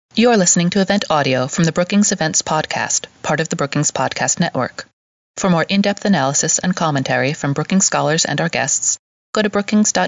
You are listening to event audio from the Brookings Events Podcast, part of the Brookings Podcast Network. For more in-depth analysis and commentary from Brookings scholars and our guests, go to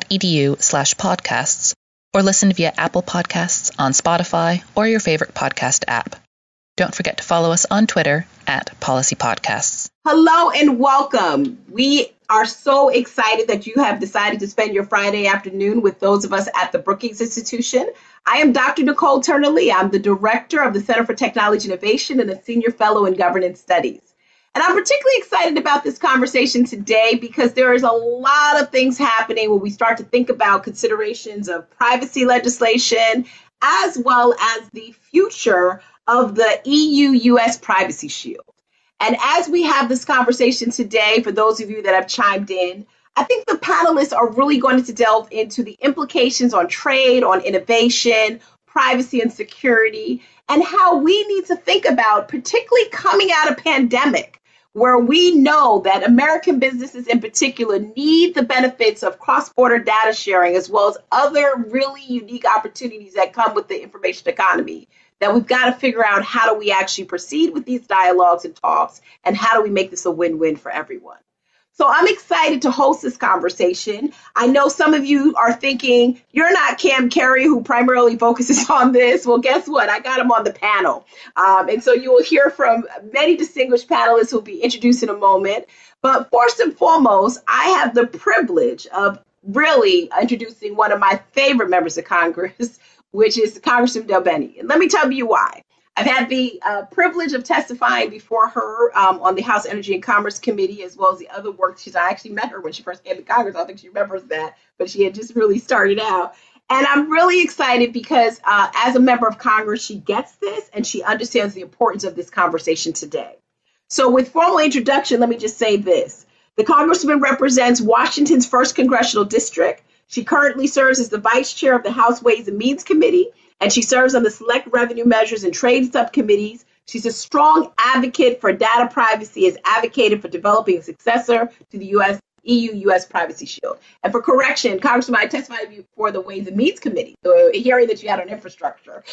brookings.edu/podcasts or listen via Apple Podcasts, on Spotify, or your favorite podcast app. Don't forget to follow us on Twitter @PolicyPodcasts. Hello and welcome. We are so excited that you have decided to spend your Friday afternoon with those of us at the Brookings Institution. I am Dr. Nicole Turner-Lee. I'm the director of the Center for Technology Innovation and a senior fellow in governance studies. And I'm particularly excited about this conversation today because there is a lot of things happening when we start to think about considerations of privacy legislation, as well as the future of the EU-US Privacy Shield. And as we have this conversation today, for those of you that have chimed in, I think the panelists are really going to delve into the implications on trade, on innovation, privacy and security, and how we need to think about, particularly coming out of pandemic, where we know that American businesses in particular need the benefits of cross-border data sharing, as well as other really unique opportunities that come with the information economy, that we've got to figure out how do we actually proceed with these dialogues and talks, and how do we make this a win-win for everyone. So I'm excited to host this conversation. I know some of you are thinking, you're not Cam Carey, who primarily focuses on this. Well, guess what? I got him on the panel. And so you will hear from many distinguished panelists who will be introduced in a moment. But first and foremost, I have the privilege of really introducing one of my favorite members of Congress, which is Congressman Delbene. And let me tell you why. I've had the privilege of testifying before her on the House Energy and Commerce Committee, as well as the other work. I actually met her when she first came to Congress. I don't think she remembers that, but she had just really started out. And I'm really excited because as a member of Congress, she gets this and she understands the importance of this conversation today. So with formal introduction, let me just say this. The Congresswoman represents Washington's 1st Congressional District. She currently serves as the Vice Chair of the House Ways and Means Committee, and she serves on the Select Revenue Measures and Trade subcommittees. She's a strong advocate for data privacy, has advocated for developing a successor to the EU-US Privacy Shield. And for correction, Congressman, I testified before the Ways and Means Committee, so hearing that you had on infrastructure.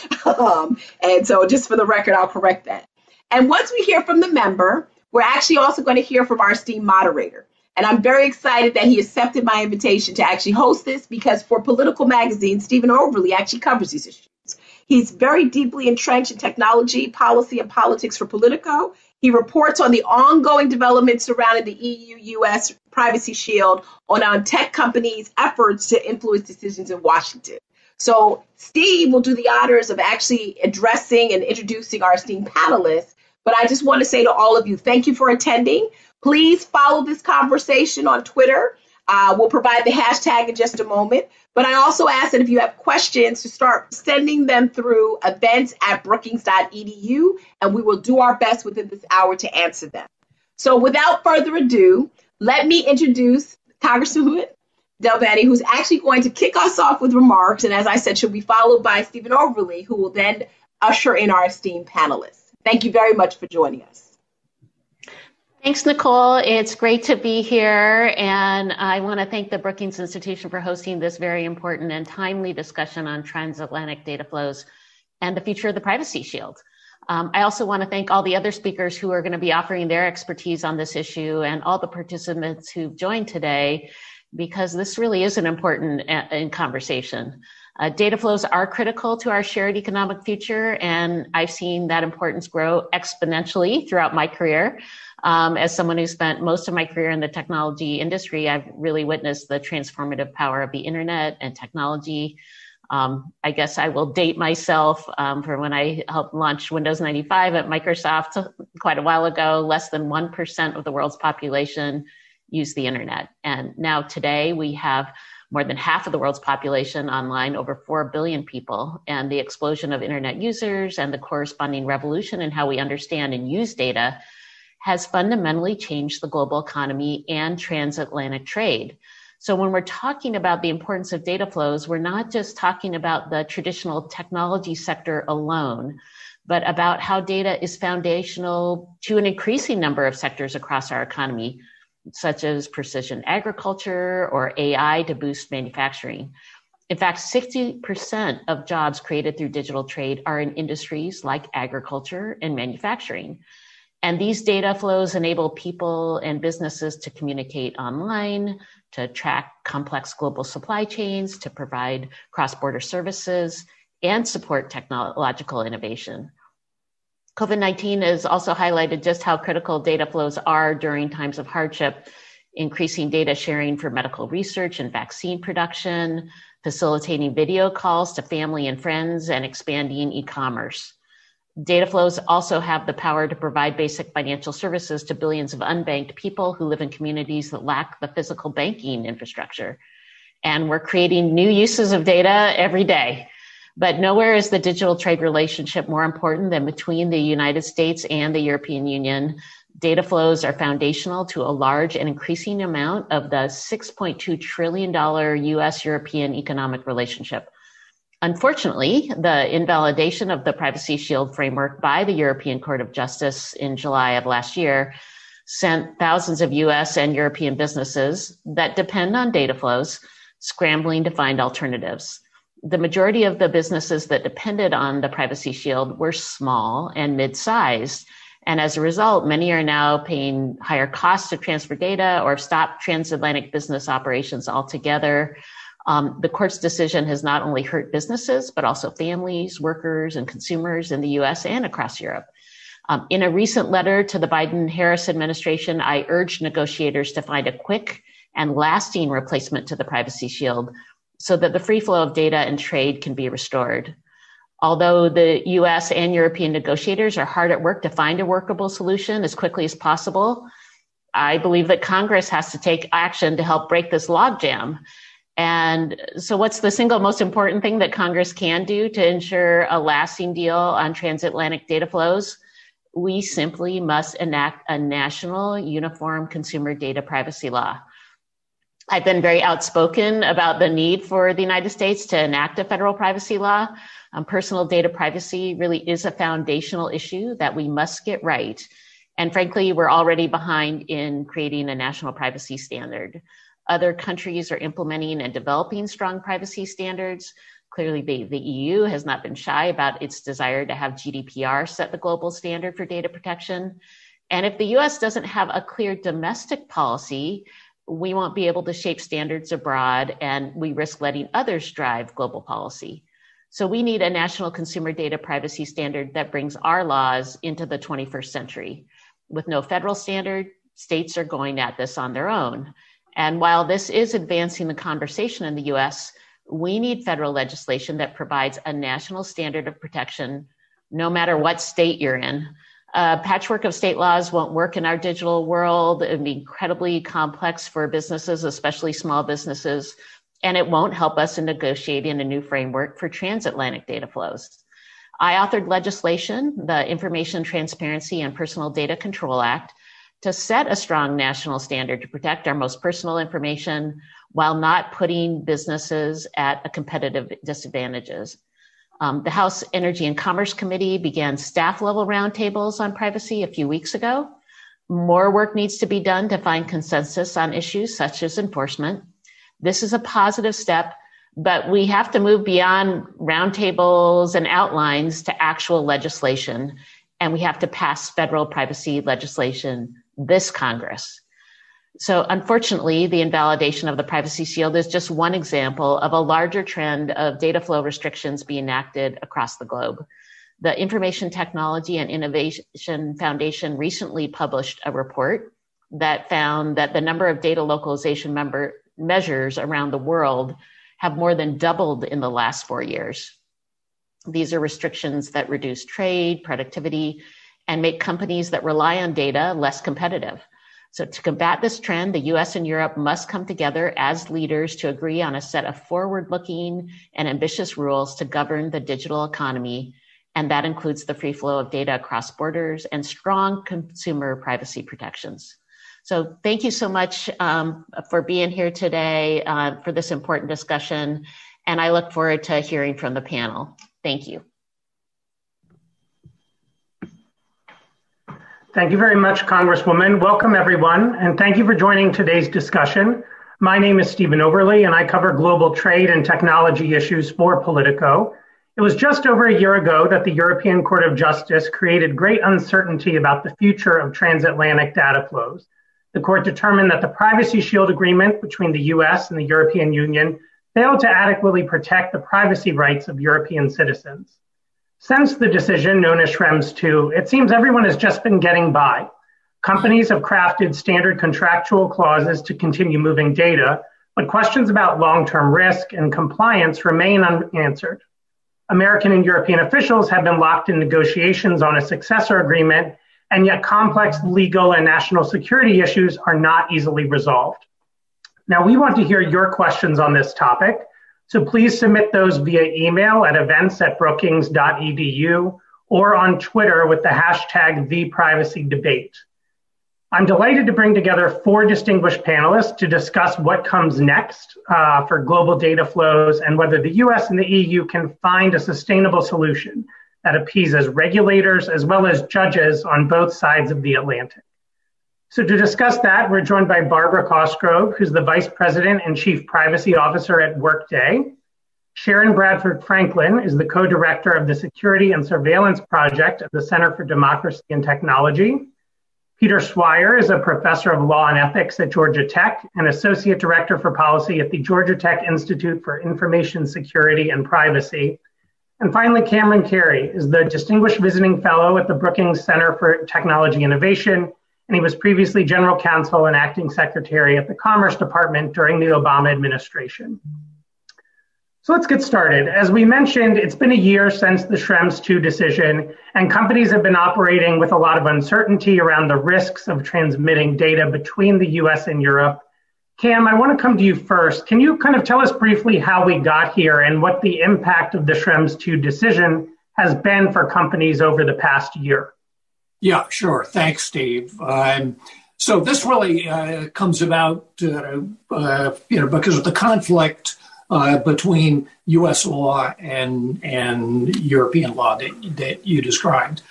And so just for the record, I'll correct that. And once we hear from the member, we're actually also going to hear from our esteemed moderator. And I'm very excited that he accepted my invitation to actually host this because for Political Magazine, Stephen Overly actually covers these issues. He's very deeply entrenched in technology, policy, and politics for Politico. He reports on the ongoing developments surrounding the EU-US Privacy Shield on tech companies' efforts to influence decisions in Washington. So Steve will do the honors of actually addressing and introducing our esteemed panelists. But I just want to say to all of you, thank you for attending. Please follow this conversation on Twitter. We'll provide the hashtag in just a moment. But I also ask that if you have questions to start sending them through events@brookings.edu, and we will do our best within this hour to answer them. So without further ado, let me introduce Congresswoman Delbene, who's actually going to kick us off with remarks. And as I said, she'll be followed by Stephen Overly, who will then usher in our esteemed panelists. Thank you very much for joining us. Thanks, Nicole. It's great to be here, and I want to thank the Brookings Institution for hosting this very important and timely discussion on transatlantic data flows and the future of the Privacy Shield. I also want to thank all the other speakers who are going to be offering their expertise on this issue and all the participants who've joined today, because this really is an important conversation. Data flows are critical to our shared economic future, and I've seen that importance grow exponentially throughout my career. As someone who spent most of my career in the technology industry, I've really witnessed the transformative power of the internet and technology. I guess I will date myself for when I helped launch Windows 95 at Microsoft quite a while ago. Less than 1% of the world's population use the internet. And now today we have more than half of the world's population online, over 4 billion people. And the explosion of internet users and the corresponding revolution in how we understand and use data has fundamentally changed the global economy and transatlantic trade. So when we're talking about the importance of data flows, we're not just talking about the traditional technology sector alone, but about how data is foundational to an increasing number of sectors across our economy, such as precision agriculture or AI to boost manufacturing. In fact, 60% of jobs created through digital trade are in industries like agriculture and manufacturing. And these data flows enable people and businesses to communicate online, to track complex global supply chains, to provide cross-border services, and support technological innovation. COVID-19 has also highlighted just how critical data flows are during times of hardship, increasing data sharing for medical research and vaccine production, facilitating video calls to family and friends, and expanding e-commerce. Data flows also have the power to provide basic financial services to billions of unbanked people who live in communities that lack the physical banking infrastructure. And we're creating new uses of data every day. But nowhere is the digital trade relationship more important than between the United States and the European Union. Data flows are foundational to a large and increasing amount of the $6.2 trillion US-European economic relationship. Unfortunately, the invalidation of the Privacy Shield framework by the European Court of Justice in July of last year sent thousands of US and European businesses that depend on data flows scrambling to find alternatives. The majority of the businesses that depended on the Privacy Shield were small and mid-sized. And as a result, many are now paying higher costs to transfer data or stop transatlantic business operations altogether. The court's decision has not only hurt businesses, but also families, workers, and consumers in the US and across Europe. In a recent letter to the Biden-Harris administration, I urged negotiators to find a quick and lasting replacement to the Privacy Shield so that the free flow of data and trade can be restored. Although the US and European negotiators are hard at work to find a workable solution as quickly as possible, I believe that Congress has to take action to help break this logjam. And so what's the single most important thing that Congress can do to ensure a lasting deal on transatlantic data flows? We simply must enact a national uniform consumer data privacy law. I've been very outspoken about the need for the United States to enact a federal privacy law. Personal data privacy really is a foundational issue that we must get right. And frankly, we're already behind in creating a national privacy standard. Other countries are implementing and developing strong privacy standards. Clearly, the EU has not been shy about its desire to have GDPR set the global standard for data protection. And if the US doesn't have a clear domestic policy, we won't be able to shape standards abroad, and we risk letting others drive global policy. So we need a national consumer data privacy standard that brings our laws into the 21st century. With no federal standard, states are going at this on their own. And while this is advancing the conversation in the US, we need federal legislation that provides a national standard of protection, no matter what state you're in. Patchwork of state laws won't work in our digital world. It would be incredibly complex for businesses, especially small businesses, and it won't help us in negotiating a new framework for transatlantic data flows. I authored legislation, the Information Transparency and Personal Data Control Act, to set a strong national standard to protect our most personal information while not putting businesses at a competitive disadvantages. The House Energy and Commerce Committee began staff-level roundtables on privacy a few weeks ago. More work needs to be done to find consensus on issues such as enforcement. This is a positive step, but we have to move beyond roundtables and outlines to actual legislation, and we have to pass federal privacy legislation this Congress. So unfortunately, the invalidation of the Privacy Shield is just one example of a larger trend of data flow restrictions being enacted across the globe. The Information Technology and Innovation Foundation recently published a report that found that the number of data localization measures around the world have more than doubled in the last 4 years. These are restrictions that reduce trade, productivity, and make companies that rely on data less competitive. So to combat this trend, the US and Europe must come together as leaders to agree on a set of forward-looking and ambitious rules to govern the digital economy, and that includes the free flow of data across borders and strong consumer privacy protections. So thank you so much for being here today for this important discussion, and I look forward to hearing from the panel. Thank you. Thank you very much, Congresswoman. Welcome, everyone, and thank you for joining today's discussion. My name is Stephen Overly, and I cover global trade and technology issues for Politico. It was just over a year ago that the European Court of Justice created great uncertainty about the future of transatlantic data flows. The court determined that the Privacy Shield agreement between the US and the European Union failed to adequately protect the privacy rights of European citizens. Since the decision, known as Schrems II, it seems everyone has just been getting by. Companies have crafted standard contractual clauses to continue moving data, but questions about long-term risk and compliance remain unanswered. American and European officials have been locked in negotiations on a successor agreement, and yet complex legal and national security issues are not easily resolved. Now, we want to hear your questions on this topic, so please submit those via email at events@brookings.edu or on Twitter with the hashtag #ThePrivacyDebate. I'm delighted to bring together 4 distinguished panelists to discuss what comes next for global data flows and whether the US and the EU can find a sustainable solution that appeases regulators as well as judges on both sides of the Atlantic. So to discuss that, we're joined by Barbara Cosgrove, who's the Vice President and Chief Privacy Officer at Workday. Sharon Bradford Franklin is the co-director of the Security and Surveillance Project at the Center for Democracy and Technology. Peter Swire is a professor of law and ethics at Georgia Tech and associate director for policy at the Georgia Tech Institute for Information Security and Privacy. And finally, Cameron Carey is the distinguished visiting fellow at the Brookings Center for Technology Innovation, and he was previously general counsel and acting secretary at the Commerce Department during the Obama administration. So let's get started. As we mentioned, it's been a year since the Schrems II decision, and companies have been operating with a lot of uncertainty around the risks of transmitting data between the US and Europe. Cam, I want to come to you first. Can you kind of tell us briefly how we got here and what the impact of the Schrems II decision has been for companies over the past year? Yeah, sure. Thanks, Steve. So this really comes about, because of the conflict between U.S. law and European law that you described.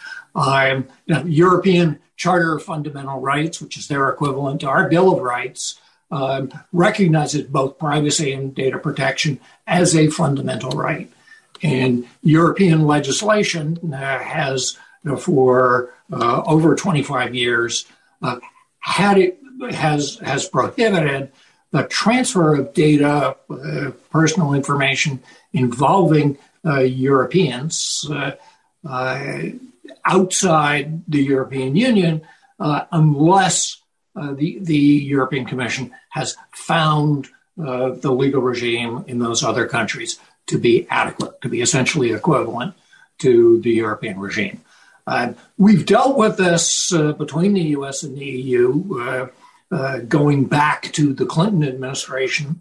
European Charter of Fundamental Rights, which is their equivalent to our Bill of Rights, recognizes both privacy and data protection as a fundamental right. And European legislation has, for over 25 years, has prohibited the transfer of data, personal information involving Europeans outside the European Union unless the European Commission has found the legal regime in those other countries to be adequate, to be essentially equivalent to the European regime. We've dealt with this between the U.S. and the EU going back to the Clinton administration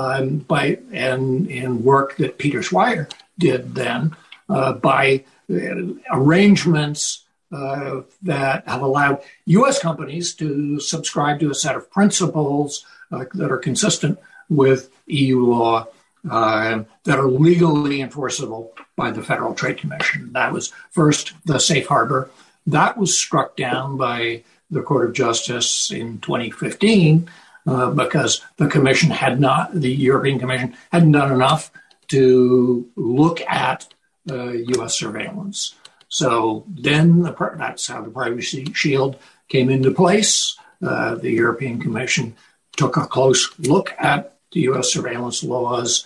and work that Peter Swire did then by arrangements that have allowed U.S. companies to subscribe to a set of principles that are consistent with EU law that are legally enforceable by the Federal Trade Commission. That was first the safe harbor. That was struck down by the Court of Justice in 2015 because the European Commission hadn't done enough to look at U.S. surveillance. So then that's how the Privacy Shield came into place. The European Commission took a close look at the U.S. surveillance laws,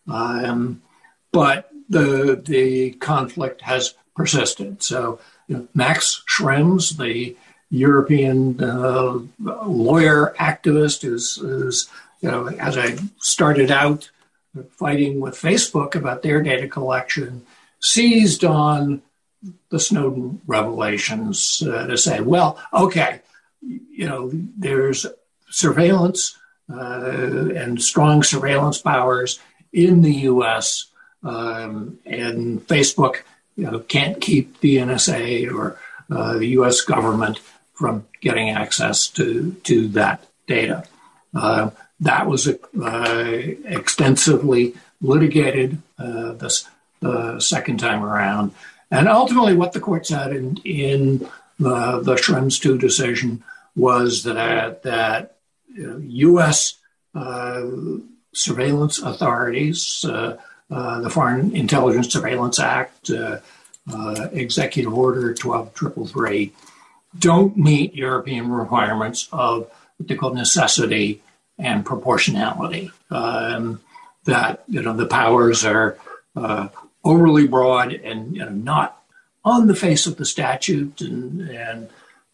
but the conflict has persisted. So Max Schrems, the European lawyer activist, who's as I started out fighting with Facebook about their data collection, seized on the Snowden revelations to say, well, okay, there's surveillance and strong surveillance powers in the U.S. And Facebook, can't keep the NSA or the U.S. government from getting access to that data. That was extensively litigated the second time around. And ultimately what the court said in the Schrems II decision was that U.S. surveillance authorities, the Foreign Intelligence Surveillance Act, Executive Order 12333, don't meet European requirements of what they call necessity and proportionality. That the powers are overly broad and not on the face of the statute and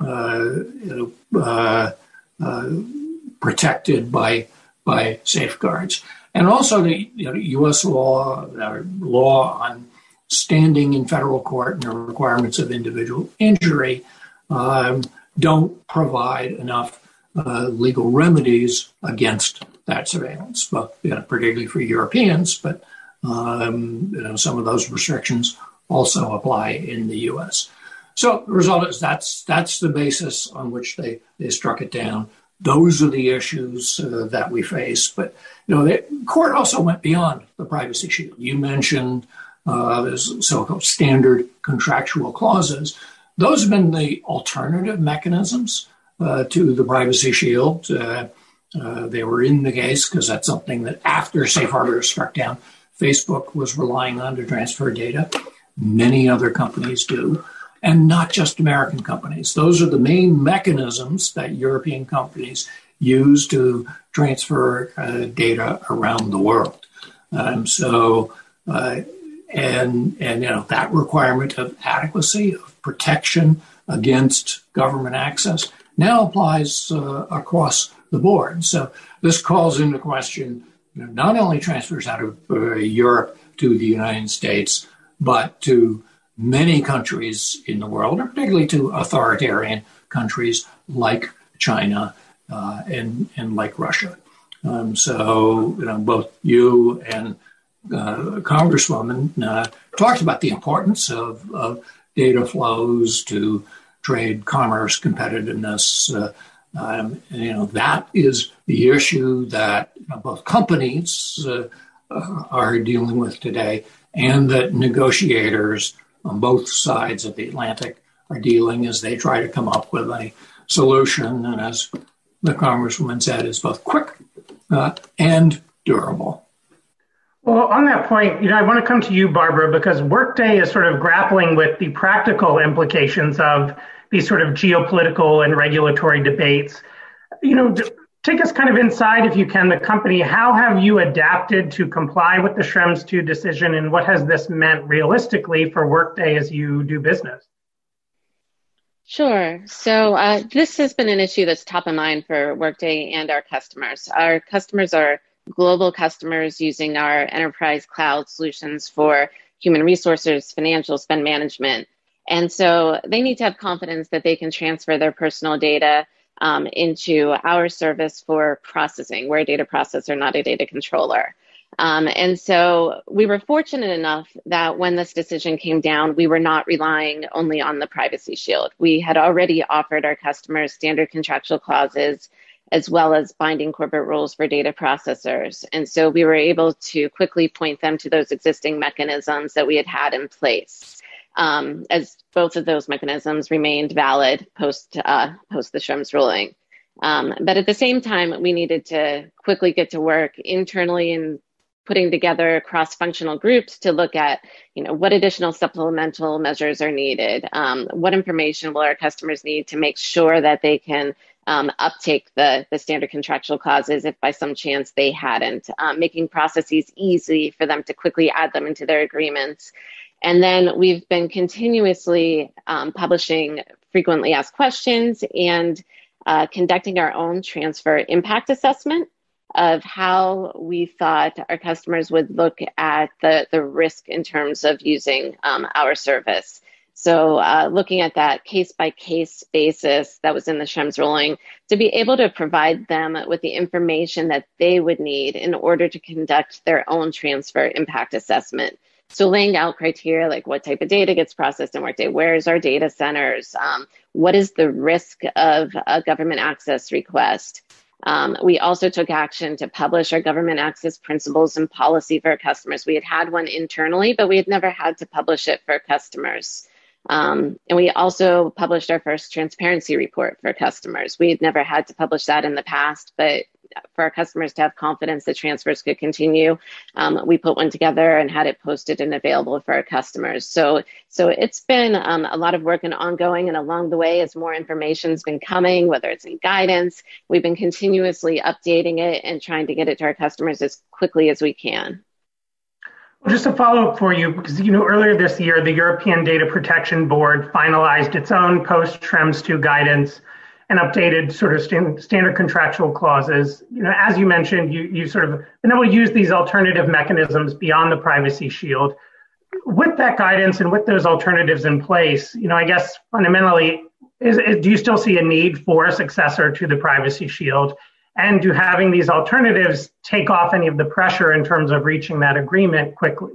protected by safeguards. And also the U.S. law on standing in federal court and the requirements of individual injury don't provide enough legal remedies against that surveillance, well, particularly for Europeans, but some of those restrictions also apply in the U.S. So the result is that's the basis on which they struck it down. Those are the issues that we face. But the court also went beyond the privacy shield. You mentioned the so-called standard contractual clauses. Those have been the alternative mechanisms to the privacy shield. They were in the case because that's something that after Safe Harbor was struck down, Facebook was relying on to transfer data. Many other companies do, and not just American companies. Those are the main mechanisms that European companies use to transfer data around the world. That requirement of adequacy, of protection against government access now applies across the board. So this calls into question not only transfers out of Europe to the United States, but to many countries in the world, and particularly to authoritarian countries like China and like Russia. Both you and Congresswoman talked about the importance of data flows to trade, commerce, competitiveness. That is the issue that both companies are dealing with today, and that negotiators on both sides of the Atlantic are dealing as they try to come up with a solution. And as the Congresswoman said, is both quick and durable. Well, on that point, I want to come to you, Barbara, because Workday is sort of grappling with the practical implications of these sort of geopolitical and regulatory debates. Take us kind of inside, if you can, the company. How have you adapted to comply with the Schrems II decision, and what has this meant realistically for Workday as you do business? Sure. So this has been an issue that's top of mind for Workday and our customers. Our customers are global customers using our enterprise cloud solutions for human resources, financial, spend management. And so they need to have confidence that they can transfer their personal data into our service for processing. We're a data processor, not a data controller. And so we were fortunate enough that when this decision came down, we were not relying only on the privacy shield. We had already offered our customers standard contractual clauses as well as binding corporate rules for data processors. And so we were able to quickly point them to those existing mechanisms that we had in place, as both of those mechanisms remained valid post the Schrems ruling. But at the same time, we needed to quickly get to work internally in putting together cross-functional groups to look at, what additional supplemental measures are needed. What information will our customers need to make sure that they can uptake the standard contractual clauses if by some chance they hadn't, making processes easy for them to quickly add them into their agreements. And then we've been continuously publishing frequently asked questions and conducting our own transfer impact assessment of how we thought our customers would look at the risk in terms of using our service. So looking at that case-by-case basis that was in the Schrems ruling to be able to provide them with the information that they would need in order to conduct their own transfer impact assessment. So laying out criteria like what type of data gets processed in Workday, where's our data centers, what is the risk of a government access request. We also took action to publish our government access principles and policy for our customers. We had one internally, but we had never had to publish it for customers. And we also published our first transparency report for customers. We had never had to publish that in the past, but for our customers to have confidence that transfers could continue, we put one together and had it posted and available for our customers. So it's been a lot of work and ongoing, and along the way, as more information's been coming, whether it's in guidance, we've been continuously updating it and trying to get it to our customers as quickly as we can. Well, just a follow-up for you, because earlier this year, the European Data Protection Board finalized its own post-Schrems II guidance and updated sort of standard contractual clauses. As you mentioned, you sort of been able to use these alternative mechanisms beyond the Privacy Shield. With that guidance and with those alternatives in place, I guess fundamentally, do you still see a need for a successor to the Privacy Shield? And do having these alternatives take off any of the pressure in terms of reaching that agreement quickly?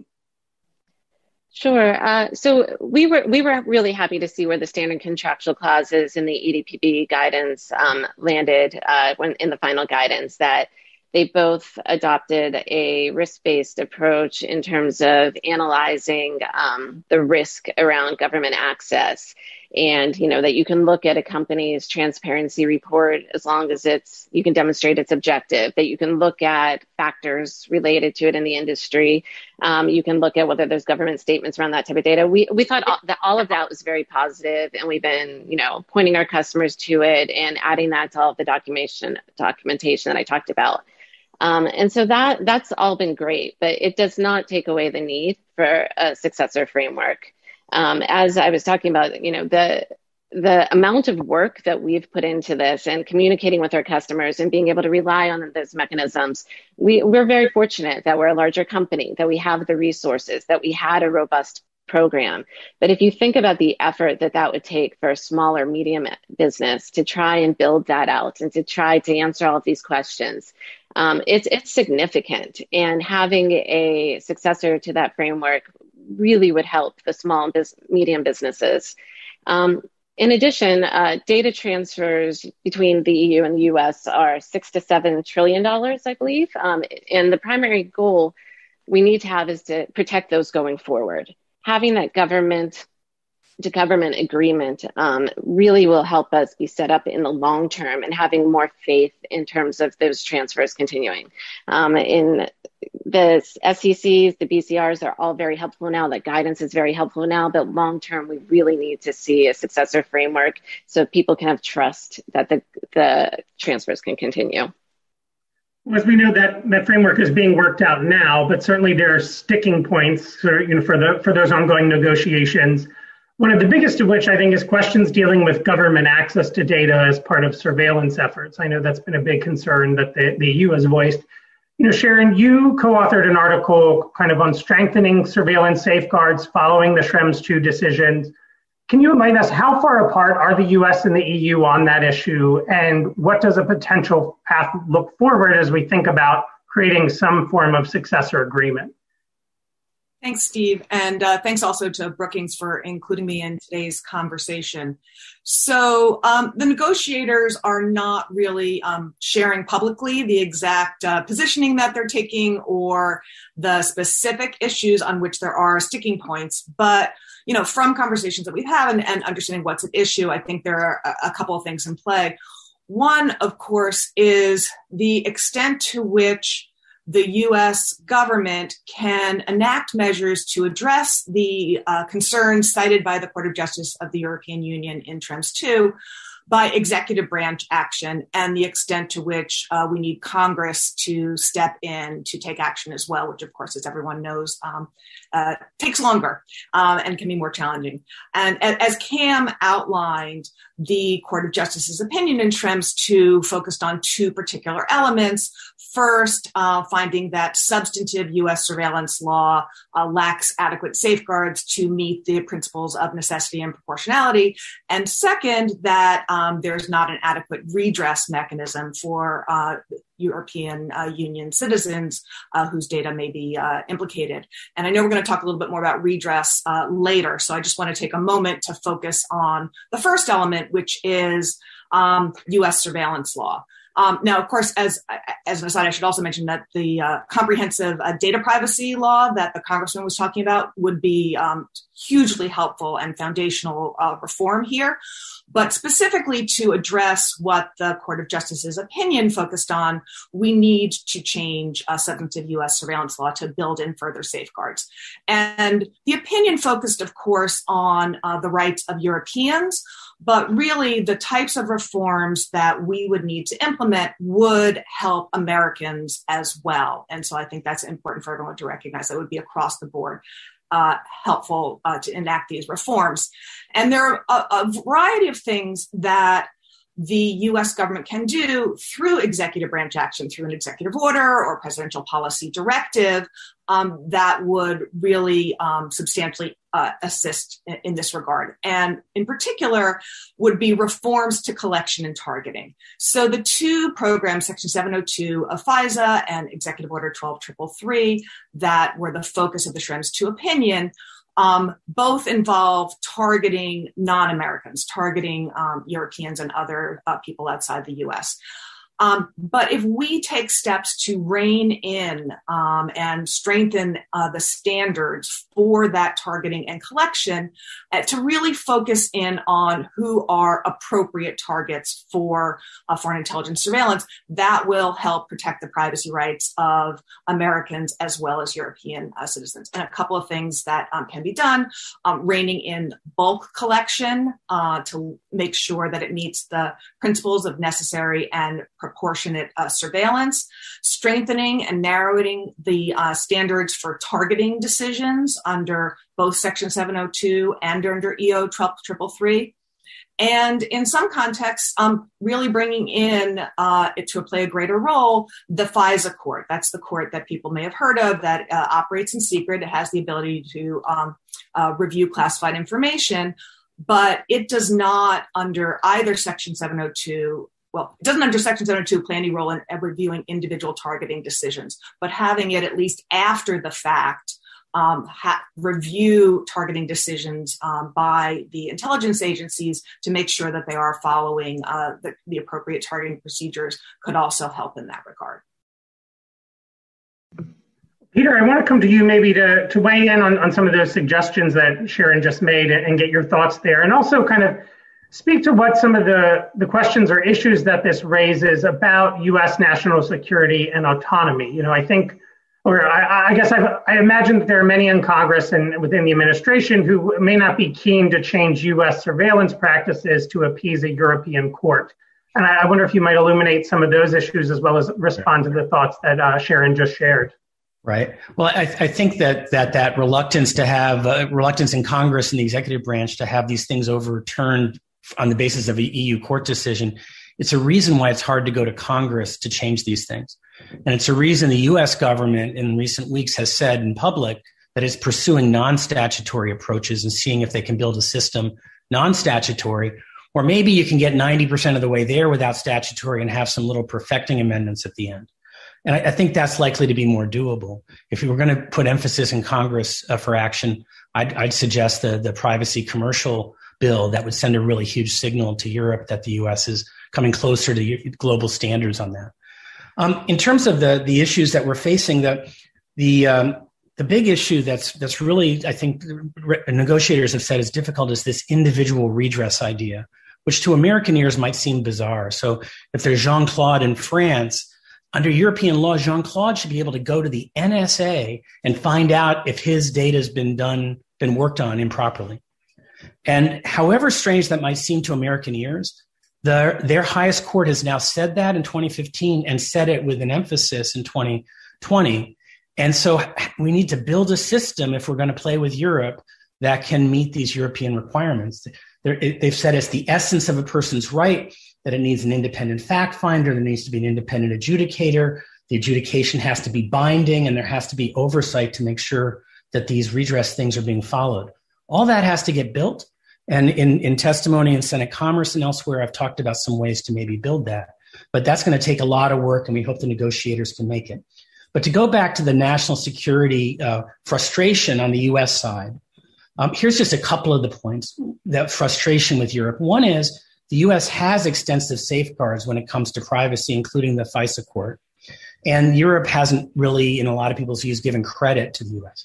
Sure. So we were really happy to see where the standard contractual clauses in the EDPB guidance landed when in the final guidance, that they both adopted a risk-based approach in terms of analyzing the risk around government access. And, that you can look at a company's transparency report as long as you can demonstrate it's objective, that you can look at factors related to it in the industry. You can look at whether there's government statements around that type of data. We thought that all of that was very positive, and we've been, pointing our customers to it and adding that to all of the documentation that I talked about. And so that's all been great, but it does not take away the need for a successor framework. As I was talking about, the amount of work that we've put into this and communicating with our customers and being able to rely on those mechanisms, we're very fortunate that we're a larger company, that we have the resources, that we had a robust program. But if you think about the effort that would take for a smaller, medium business to try and build that out and to try to answer all of these questions, it's significant. And having a successor to that framework really would help the small and medium businesses. In addition, data transfers between the EU and the US are $6 to $7 trillion, I believe. And the primary goal we need to have is to protect those going forward. Having that government-to-government agreement really will help us be set up in the long term and having more faith in terms of those transfers continuing. In the SECs, the BCRs are all very helpful now. That guidance is very helpful now, but long term, we really need to see a successor framework so people can have trust that the transfers can continue. As we know, that framework is being worked out now, but certainly there are sticking points for those ongoing negotiations. One of the biggest of which I think is questions dealing with government access to data as part of surveillance efforts. I know that's been a big concern that the EU has voiced. Sharon, you co-authored an article kind of on strengthening surveillance safeguards following the Schrems II decisions. Can you remind us how far apart are the US and the EU on that issue, and what does a potential path look forward as we think about creating some form of successor agreement? Thanks, Steve. And thanks also to Brookings for including me in today's conversation. So the negotiators are not really sharing publicly the exact positioning that they're taking or the specific issues on which there are sticking points. But, from conversations that we've had and understanding what's at issue, I think there are a couple of things in play. One, of course, is the extent to which the U.S. government can enact measures to address the concerns cited by the Court of Justice of the European Union in Schrems II by executive branch action, and the extent to which we need Congress to step in to take action as well, which, of course, as everyone knows, takes longer and can be more challenging. And as Cam outlined, the Court of Justice's opinion in Schrems II focused on two particular elements. First, finding that substantive U.S. surveillance law lacks adequate safeguards to meet the principles of necessity and proportionality. And second, that there's not an adequate redress mechanism for European Union citizens whose data may be implicated. And I know we're going to talk a little bit more about redress later, so I just want to take a moment to focus on the first element, which is U.S. surveillance law. Now, of course, as an aside, I should also mention that the comprehensive data privacy law that the Congressman was talking about would be hugely helpful and foundational reform here. But specifically to address what the Court of Justice's opinion focused on, we need to change substantive U.S. surveillance law to build in further safeguards. And the opinion focused, of course, on the rights of Europeans, but really the types of reforms that we would need to implement would help Americans as well. And so I think that's important for everyone to recognize. That would be across the board helpful to enact these reforms. And there are a variety of things that the U.S. government can do through executive branch action, through an executive order or presidential policy directive that would really substantially assist in this regard. And in particular would be reforms to collection and targeting. So the two programs, Section 702 of FISA and Executive Order 12333, that were the focus of the Schrems II opinion, both involve targeting non-Americans, targeting Europeans and other people outside the U.S. But if we take steps to rein in and strengthen the standards for that targeting and collection, to really focus in on who are appropriate targets for foreign intelligence surveillance, that will help protect the privacy rights of Americans as well as European citizens. And a couple of things that can be done, reining in bulk collection to make sure that it meets the principles of necessary and proportionate surveillance, strengthening and narrowing the standards for targeting decisions under both Section 702 and under EO 12333. And in some contexts, really bringing in it to play a greater role, the FISA court. That's the court that people may have heard of that operates in secret. It has the ability to review classified information, but it does not under either Section 702. Well, it doesn't under Section 702 play any role in reviewing individual targeting decisions, but having it at least after the fact review targeting decisions by the intelligence agencies to make sure that they are following the appropriate targeting procedures could also help in that regard. Peter, I want to come to you maybe to weigh in on some of those suggestions that Sharon just made and get your thoughts there, and also kind of speak to what some of the questions or issues that this raises about U.S. national security and autonomy. You know, I think, or I guess I imagine that there are many in Congress and within the administration who may not be keen to change U.S. surveillance practices to appease a European court. And I wonder if you might illuminate some of those issues as well as respond to the thoughts that Sharon just shared. Right. Well, I think that reluctance to have reluctance in Congress and the executive branch to have these things overturned on the basis of an EU court decision, it's a reason why it's hard to go to Congress to change these things. And it's a reason the U.S. government in recent weeks has said in public that it's pursuing non-statutory approaches and seeing if they can build a system non-statutory, or maybe you can get 90% of the way there without statutory and have some little perfecting amendments at the end. And I think that's likely to be more doable. If we were going to put emphasis in Congress for action, I'd suggest the privacy commercial bill that would send a really huge signal to Europe that the U.S. is coming closer to global standards on that. In terms of the issues that we're facing, the big issue that's really, I think, negotiators have said is difficult is this individual redress idea, which to American ears might seem bizarre. So if there's Jean-Claude in France, under European law, Jean-Claude should be able to go to the NSA and find out if his data has been worked on improperly. And however strange that might seem to American ears, their highest court has now said that in 2015 and said it with an emphasis in 2020. And so we need to build a system if we're going to play with Europe that can meet these European requirements. They've said it's the essence of a person's right, that it needs an independent fact finder, there needs to be an independent adjudicator, the adjudication has to be binding, and there has to be oversight to make sure that these redress things are being followed. All that has to get built. And in testimony in Senate Commerce and elsewhere, I've talked about some ways to maybe build that. But that's going to take a lot of work, and we hope the negotiators can make it. But to go back to the national security frustration on the U.S. side, here's just a couple of the points, that frustration with Europe. One is the U.S. has extensive safeguards when it comes to privacy, including the FISA court. And Europe hasn't really, in a lot of people's views, given credit to the U.S.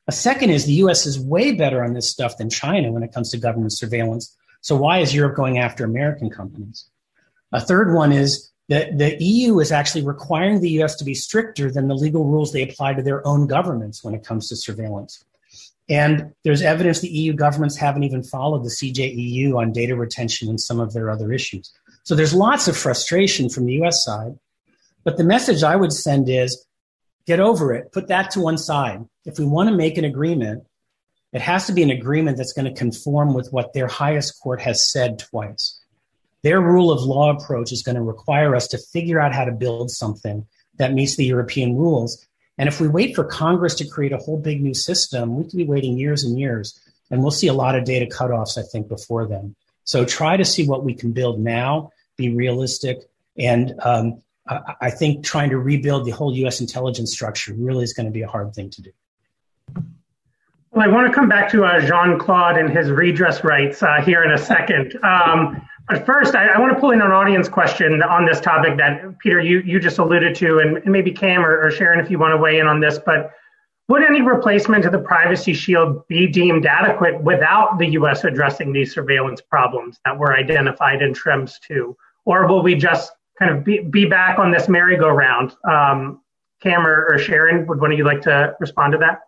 A second is the U.S. is way better on this stuff than China when it comes to government surveillance. So why is Europe going after American companies? A third one is that the EU is actually requiring the U.S. to be stricter than the legal rules they apply to their own governments when it comes to surveillance. And there's evidence the EU governments haven't even followed the CJEU on data retention and some of their other issues. So there's lots of frustration from the U.S. side. But the message I would send is get over it. Put that to one side. If we want to make an agreement, it has to be an agreement that's going to conform with what their highest court has said twice. Their rule of law approach is going to require us to figure out how to build something that meets the European rules. And if we wait for Congress to create a whole big new system, we could be waiting years and years. And we'll see a lot of data cutoffs, I think, before then. So try to see what we can build now, be realistic. And I think trying to rebuild the whole U.S. intelligence structure really is going to be a hard thing to do. Well, I want to come back to Jean-Claude and his redress rights here in a second. But first, I want to pull in an audience question on this topic that, Peter, you just alluded to, and maybe Cam or Sharon, if you want to weigh in on this. But would any replacement of the Privacy Shield be deemed adequate without the U.S. addressing these surveillance problems that were identified in TREMS 2? Or will we just kind of be back on this merry-go-round? Cam or Sharon, would one of you like to respond to that?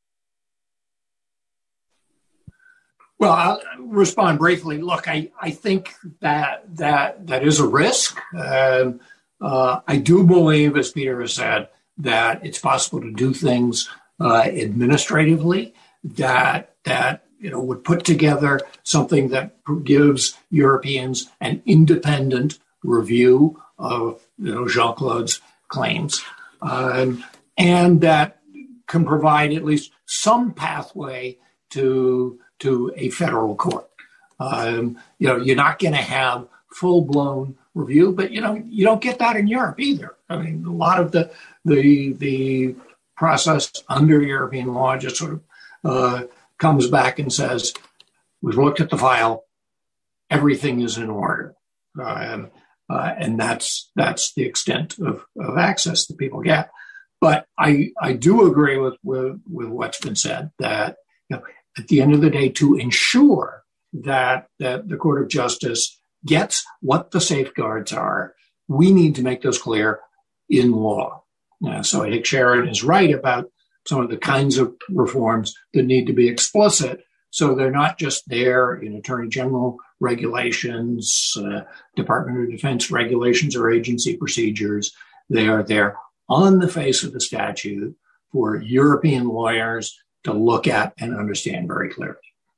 Well, I'll respond briefly. Look, I think that is a risk. I do believe, as Peter has said, that it's possible to do things administratively that would put together something that gives Europeans an independent review of Jean-Claude's claims, and that can provide at least some pathway to a federal court. You're not going to have full-blown review, but you don't get that in Europe either. I mean, a lot of the process under European law just sort of comes back and says, we've looked at the file, everything is in order, and that's the extent of access that people get. But I do agree with what's been said, that at the end of the day, to ensure that the Court of Justice gets what the safeguards are, we need to make those clear in law. So I think Sharon is right about some of the kinds of reforms that need to be explicit, so they're not just there in Attorney General regulations, Department of Defense regulations, or agency procedures. They are there on the face of the statute for European lawyers to look at and understand very clearly.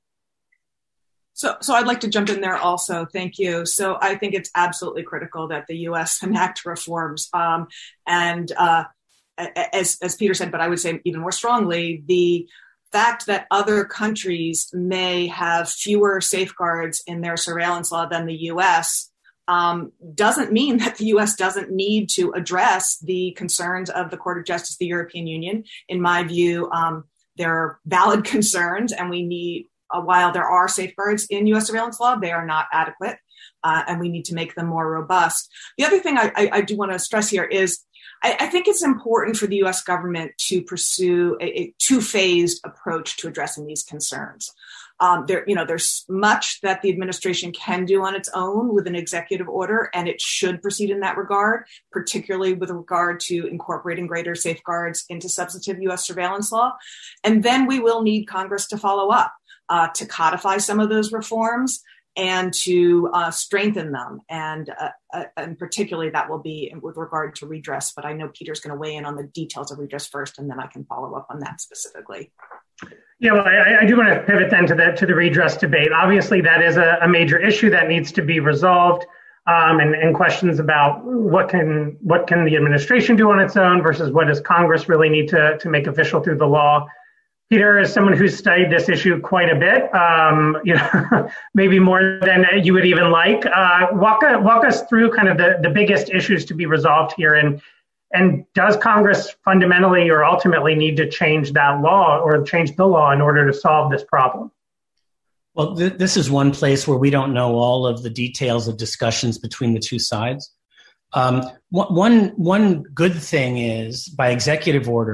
So I'd like to jump in there also. Thank you. So I think it's absolutely critical that the U.S. enact reforms. And as Peter said, but I would say even more strongly, the fact that other countries may have fewer safeguards in their surveillance law than the U.S. Doesn't mean that the U.S. doesn't need to address the concerns of the Court of Justice of the European Union. In my view, there are valid concerns, and we need, while there are safeguards in U.S. surveillance law, they are not adequate, and we need to make them more robust. The other thing I do want to stress here is I think it's important for the U.S. government to pursue a two-phased approach to addressing these concerns. There's much that the administration can do on its own with an executive order, and it should proceed in that regard, particularly with regard to incorporating greater safeguards into substantive U.S. surveillance law. And then we will need Congress to follow up, to codify some of those reforms and to strengthen them. And particularly that will be with regard to redress. But I know Peter's going to weigh in on the details of redress first, and then I can follow up on that specifically. Yeah, well, I do want to pivot then to the redress debate. Obviously, that is a major issue that needs to be resolved, and questions about what can the administration do on its own versus what does Congress really need to make official through the law. Peter, as someone who's studied this issue quite a bit, maybe more than you would even like, walk us through kind of the biggest issues to be resolved here, and does Congress fundamentally or ultimately need to change that law or change the law in order to solve this problem? Well, this is one place where we don't know all of the details of discussions between the two sides. One good thing is, by executive order,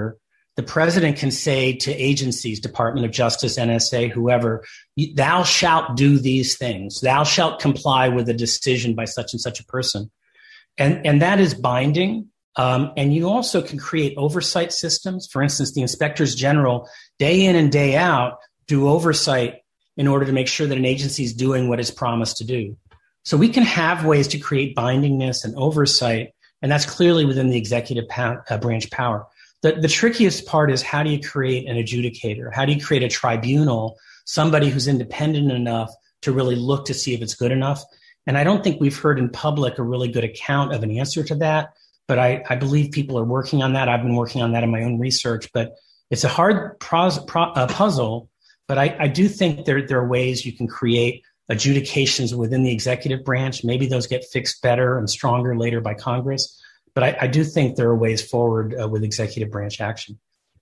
the president can say to agencies, Department of Justice, NSA, whoever, thou shalt do these things. Thou shalt comply with a decision by such and such a person. And that is binding. And you also can create oversight systems. For instance, the inspectors general, day in and day out, do oversight in order to make sure that an agency is doing what it's promised to do. So we can have ways to create bindingness and oversight, and that's clearly within the executive branch power. The trickiest part is, how do you create an adjudicator? How do you create a tribunal, somebody who's independent enough to really look to see if it's good enough? And I don't think we've heard in public a really good account of an answer to that, but I believe people are working on that. I've been working on that in my own research, but it's a hard puzzle. But I do think there are ways you can create adjudications within the executive branch. Maybe those get fixed better and stronger later by Congress. But I do think there are ways forward with executive branch action.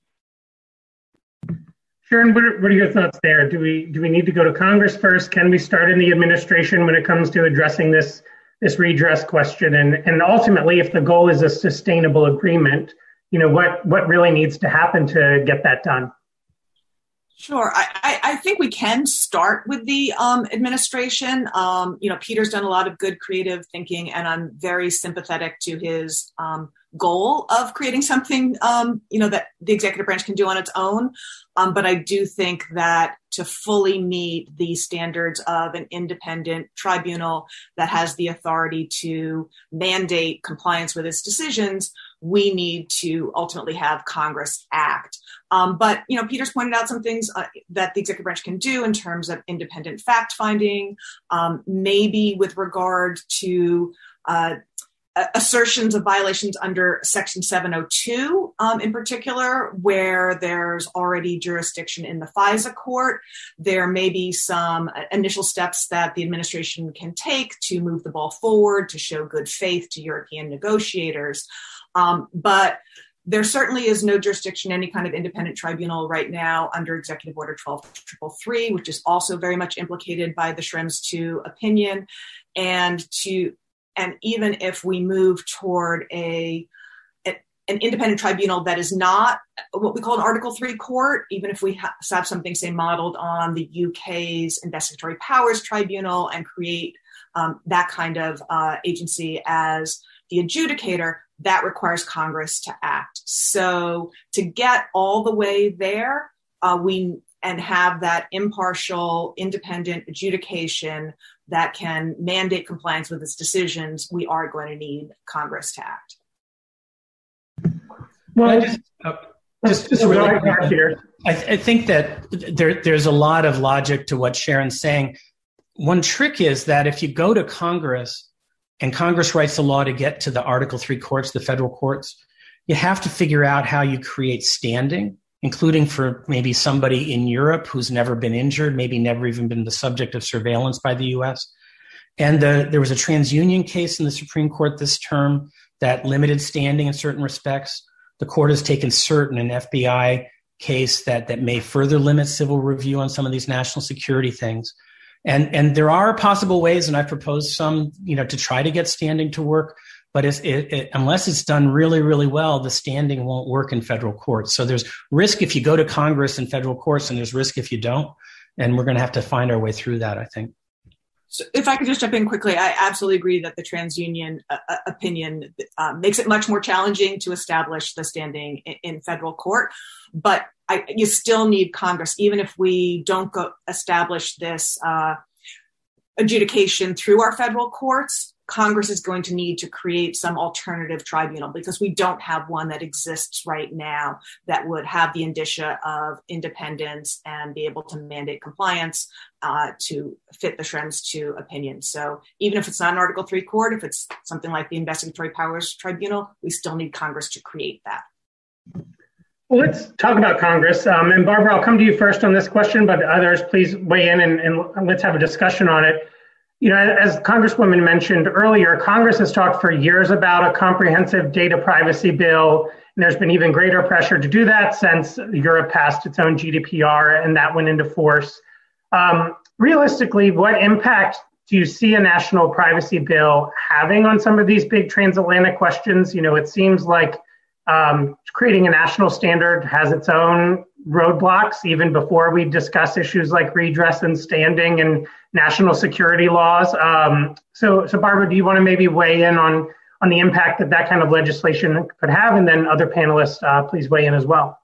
Sharon, what are your thoughts there? Do we need to go to Congress first? Can we start in the administration when it comes to addressing this redress question? And ultimately, if the goal is a sustainable agreement, what really needs to happen to get that done? Sure. I think we can start with the administration. Peter's done a lot of good creative thinking, and I'm very sympathetic to his goal of creating something, that the executive branch can do on its own. But I do think that to fully meet the standards of an independent tribunal that has the authority to mandate compliance with its decisions, we need to ultimately have Congress act. But Peter's pointed out some things that the executive branch can do in terms of independent fact finding, maybe with regard to assertions of violations under Section 702 in particular, where there's already jurisdiction in the FISA court. There may be some initial steps that the administration can take to move the ball forward, to show good faith to European negotiators. But there certainly is no jurisdiction, any kind of independent tribunal right now under Executive Order 12333, which is also very much implicated by the Schrems II opinion. And even if we move toward an independent tribunal that is not what we call an Article 3 court, even if we have something, say, modeled on the UK's Investigatory Powers Tribunal and create that kind of agency as the adjudicator, that requires Congress to act. So to get all the way there, and have that impartial, independent adjudication that can mandate compliance with its decisions, we are going to need Congress to act. Well, just really quick here. I think that there's a lot of logic to what Sharon's saying. One trick is that if you go to Congress and Congress writes a law to get to the Article 3 courts, the federal courts, you have to figure out how you create standing, including for maybe somebody in Europe who's never been injured, maybe never even been the subject of surveillance by the U.S. And there was a TransUnion case in the Supreme Court this term that limited standing in certain respects. The court has taken cert in an FBI case that may further limit civil review on some of these national security things. And there are possible ways, and I proposed some, to try to get standing to work. But unless it's done really, really well, the standing won't work in federal courts. So there's risk if you go to Congress and federal courts, and there's risk if you don't. And we're going to have to find our way through that, I think. So if I could just jump in quickly, I absolutely agree that the TransUnion opinion makes it much more challenging to establish the standing in federal court. But you still need Congress, even if we don't establish this adjudication through our federal courts. Congress is going to need to create some alternative tribunal because we don't have one that exists right now that would have the indicia of independence and be able to mandate compliance to fit the Schrems II opinion. So even if it's not an Article 3 court, if it's something like the Investigatory Powers Tribunal, we still need Congress to create that. Well, let's talk about Congress. And Barbara, I'll come to you first on this question, but others, please weigh in and let's have a discussion on it. As Congresswoman mentioned earlier, Congress has talked for years about a comprehensive data privacy bill, and there's been even greater pressure to do that since Europe passed its own GDPR and that went into force. Realistically, what impact do you see a national privacy bill having on some of these big transatlantic questions? It seems like Creating a national standard has its own roadblocks, even before we discuss issues like redress and standing and national security laws. So Barbara, do you want to maybe weigh in on the impact that kind of legislation could have? And then other panelists, please weigh in as well.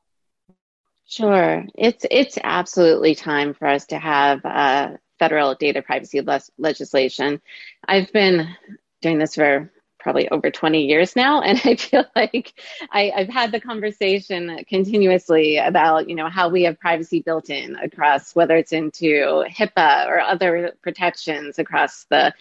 Sure. It's absolutely time for us to have federal data privacy legislation. I've been doing this for probably over 20 years now, and I feel like I've had the conversation continuously about, how we have privacy built in across, whether it's into HIPAA or other protections across the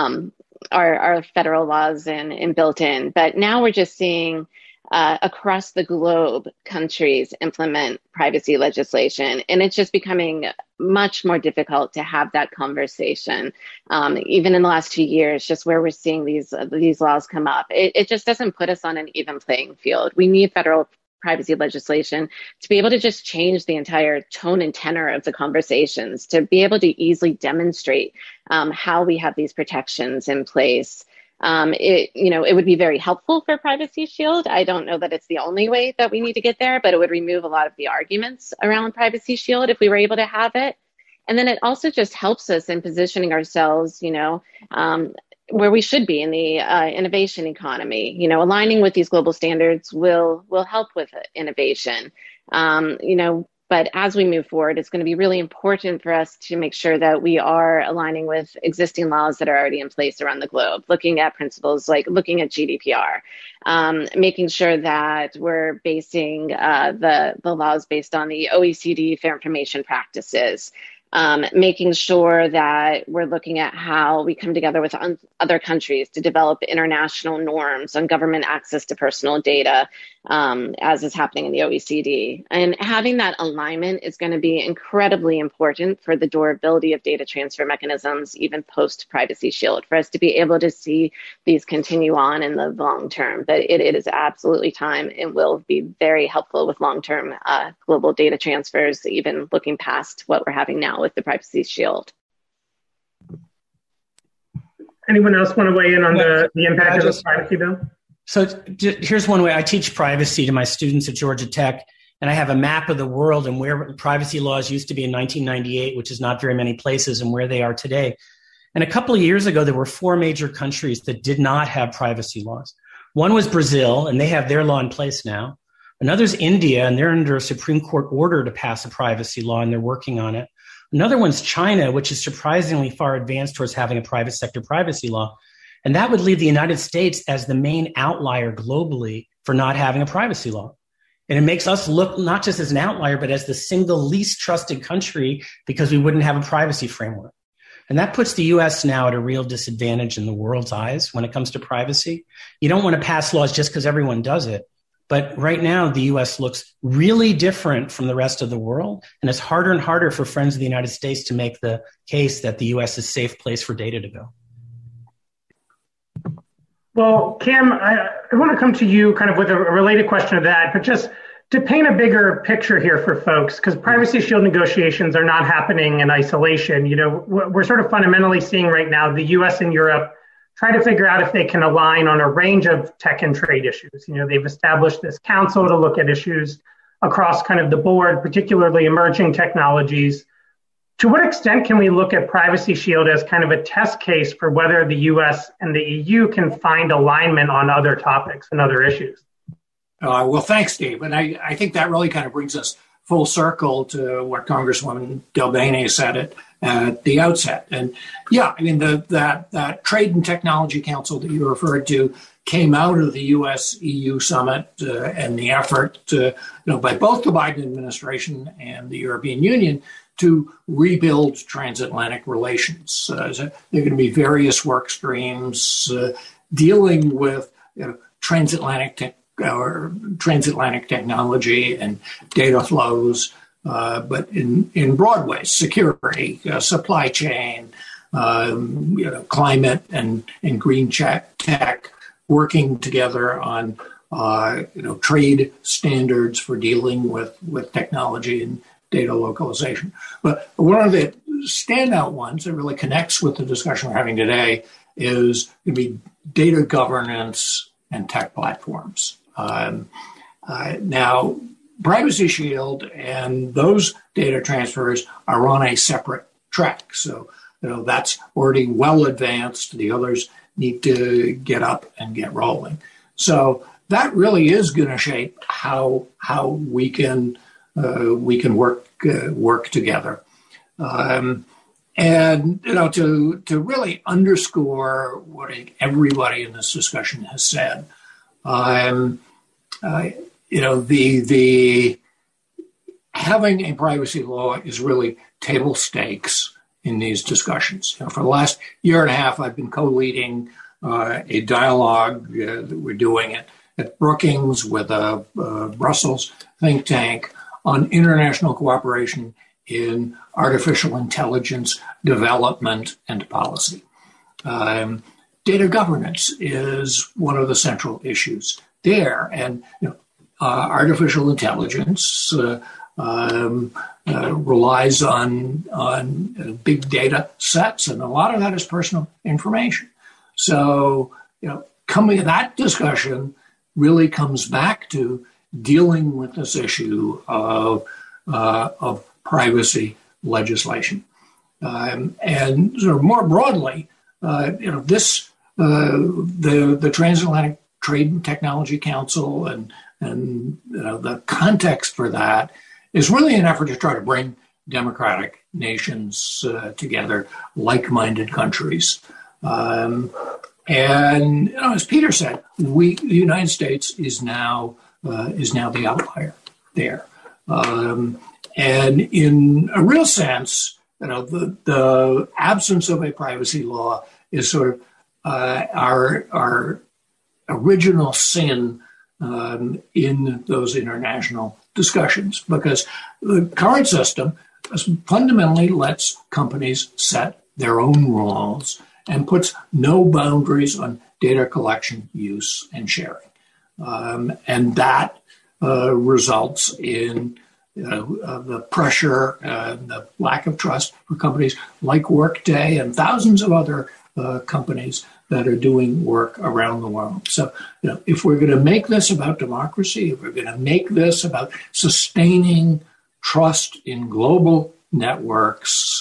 our federal laws and built in. But now we're just seeing across the globe, countries implement privacy legislation, and it's just becoming much more difficult to have that conversation. Even in the last 2 years, just where we're seeing these laws come up, it just doesn't put us on an even playing field. We need federal privacy legislation to be able to just change the entire tone and tenor of the conversations, to be able to easily demonstrate how we have these protections in place. It would be very helpful for Privacy Shield. I don't know that it's the only way that we need to get there, but it would remove a lot of the arguments around Privacy Shield if we were able to have it. And then it also just helps us in positioning ourselves, where we should be in the innovation economy. Aligning with these global standards will help with innovation. But as we move forward, it's going to be really important for us to make sure that we are aligning with existing laws that are already in place around the globe, looking at principles like looking at GDPR, making sure that we're basing the laws based on the OECD Fair Information Practices, making sure that we're looking at how we come together with other countries to develop international norms on government access to personal data, as is happening in the OECD. And having that alignment is going to be incredibly important for the durability of data transfer mechanisms, even post-Privacy Shield, for us to be able to see these continue on in the long term. But it is absolutely time and will be very helpful with long-term global data transfers, even looking past what we're having now with the Privacy Shield. Anyone else want to weigh in on the impact of the privacy bill? So here's one way I teach privacy to my students at Georgia Tech, and I have a map of the world and where privacy laws used to be in 1998, which is not very many places, and where they are today. And a couple of years ago, there were 4 major countries that did not have privacy laws. One was Brazil, and they have their law in place now. Another is India, and they're under a Supreme Court order to pass a privacy law, and they're working on it. Another one's China, which is surprisingly far advanced towards having a private sector privacy law. And that would leave the United States as the main outlier globally for not having a privacy law. And it makes us look not just as an outlier, but as the single least trusted country because we wouldn't have a privacy framework. And that puts the U.S. now at a real disadvantage in the world's eyes when it comes to privacy. You don't want to pass laws just because everyone does it. But right now, the U.S. looks really different from the rest of the world. And it's harder and harder for friends of the United States to make the case that the U.S. is a safe place for data to go. Well, Cam, I want to come to you kind of with a related question to that, but just to paint a bigger picture here for folks, because Privacy Shield negotiations are not happening in isolation. We're sort of fundamentally seeing right now the U.S. and Europe try to figure out if they can align on a range of tech and trade issues. They've established this council to look at issues across kind of the board, particularly emerging technologies. To what extent can we look at Privacy Shield as kind of a test case for whether the US and the EU can find alignment on other topics and other issues? Well, thanks, Steve. And I think that really kind of brings us full circle to what Congresswoman DelBene said at the outset. And yeah, I mean, that Trade and Technology Council that you referred to came out of the US-EU summit and the effort by both the Biden administration and the European Union to rebuild transatlantic relations. There are going to be various work streams dealing with transatlantic technology and data flows, but in broad ways: security, supply chain, climate, and green tech, working together on trade standards for dealing with technology and data localization. But one of the standout ones that really connects with the discussion we're having today is going to be data governance and tech platforms. Now, Privacy Shield and those data transfers are on a separate track. So, that's already well advanced. The others need to get up and get rolling. So that really is going to shape how we can work together. And to really underscore what everybody in this discussion has said, the having a privacy law is really table stakes in these discussions. For the last year and a half, I've been co-leading a dialogue that we're doing at Brookings with a Brussels think tank on international cooperation in artificial intelligence development and policy. Data governance is one of the central issues there, and artificial intelligence relies on big data sets, and a lot of that is personal information. So, that discussion really comes back to dealing with this issue of privacy legislation, and sort of more broadly, the Transatlantic Trade and Technology Council and the context for that is really an effort to try to bring democratic nations together, like-minded countries. And as Peter said, the United States is now the outlier there. And in a real sense, the absence of a privacy law is sort of our original sin in those international discussions, because the current system fundamentally lets companies set their own rules and puts no boundaries on data collection, use, and sharing. And that results in the pressure, the lack of trust for companies like Workday and thousands of other companies that are doing work around the world. So, if we're going to make this about democracy, if we're going to make this about sustaining trust in global networks,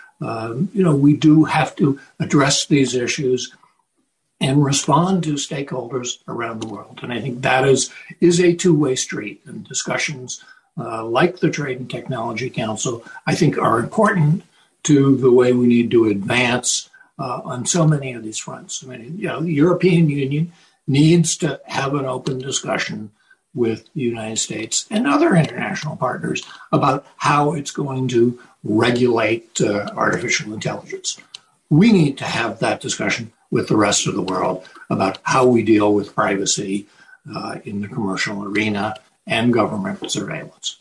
we do have to address these issues and respond to stakeholders around the world. And I think that is a two-way street. And discussions like the Trade and Technology Council, I think, are important to the way we need to advance on so many of these fronts. I mean, the European Union needs to have an open discussion with the United States and other international partners about how it's going to regulate artificial intelligence. We need to have that discussion with the rest of the world about how we deal with privacy in the commercial arena and government surveillance.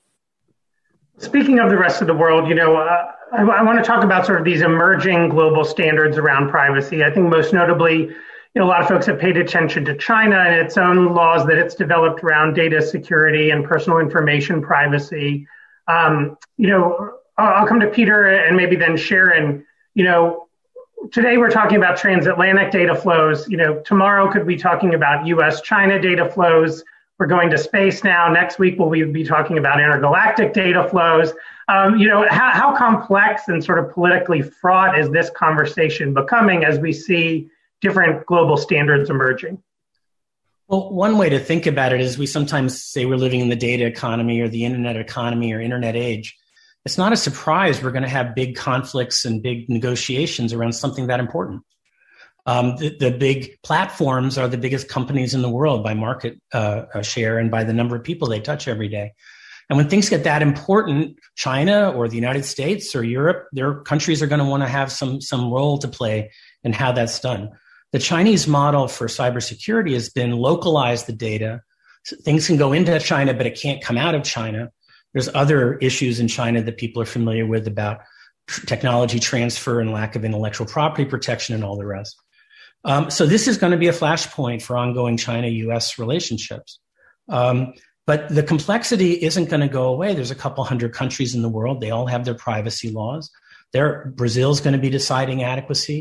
Speaking of the rest of the world, I want to talk about sort of these emerging global standards around privacy. I think most notably, a lot of folks have paid attention to China and its own laws that it's developed around data security and personal information privacy. I'll come to Peter and maybe then Sharon. Today we're talking about transatlantic data flows. Tomorrow could be talking about U.S.-China data flows. We're going to space now. Next week, we'll be talking about intergalactic data flows. How complex and sort of politically fraught is this conversation becoming as we see different global standards emerging? Well, one way to think about it is we sometimes say we're living in the data economy or the internet economy or internet age. It's not a surprise we're going to have big conflicts and big negotiations around something that important. The big platforms are the biggest companies in the world by market share and by the number of people they touch every day. And when things get that important, China or the United States or Europe, their countries are going to want to have some role to play in how that's done. The Chinese model for cybersecurity has been localize the data. So things can go into China, but it can't come out of China. There's other issues in China that people are familiar with about technology transfer and lack of intellectual property protection and all the rest. So this is going to be a flashpoint for ongoing China-U.S. relationships. But the complexity isn't going to go away. There's a couple hundred countries in the world. They all have their privacy laws. Brazil's going to be deciding adequacy.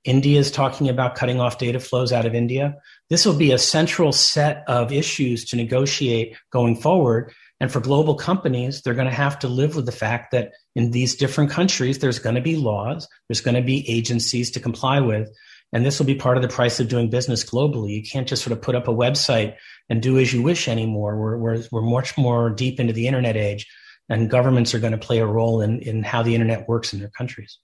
India is talking about cutting off data flows out of India. This will be a central set of issues to negotiate going forward. And for global companies, they're going to have to live with the fact that in these different countries, there's going to be laws, there's going to be agencies to comply with. And this will be part of the price of doing business globally. You can't just sort of put up a website and do as you wish anymore. We're much more deep into the internet age, and governments are going to play a role in how the internet works in their countries.